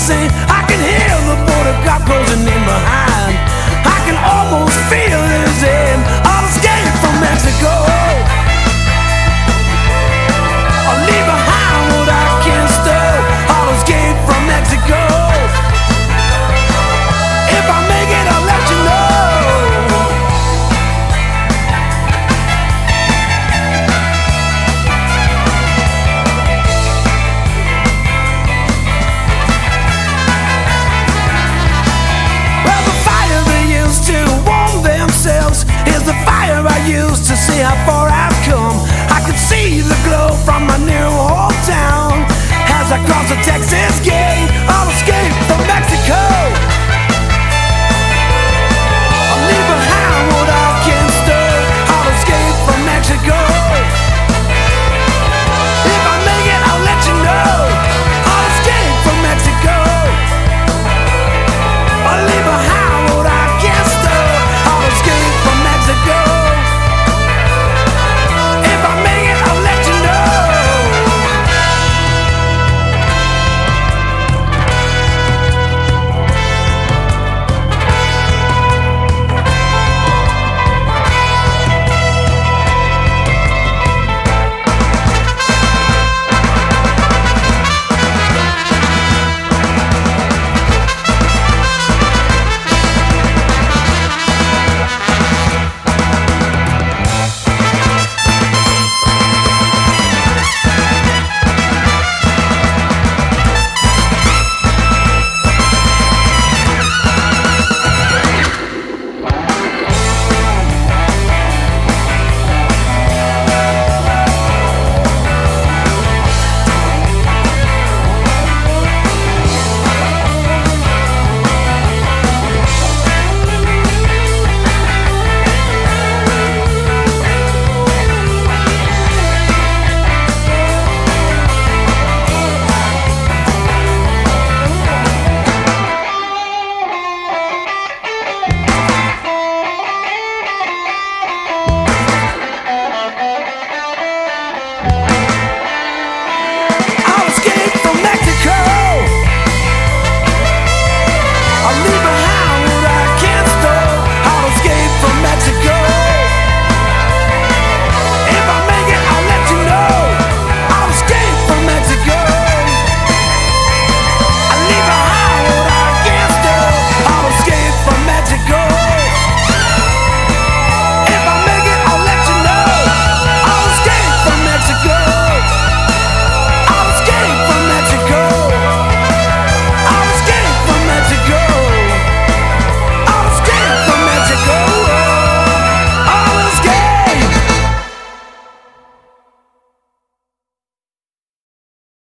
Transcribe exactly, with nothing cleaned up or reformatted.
sing. I can hear the border cop closing in behind. I can almost feel his aim. I'll escape from Mexico. I'll leave behind what I can't stow. I'll escape from Mexico. If I make it, I'll let you know. Is the fire I use to see how far I've come. I can see the glow from my new hometown as I cross the Texas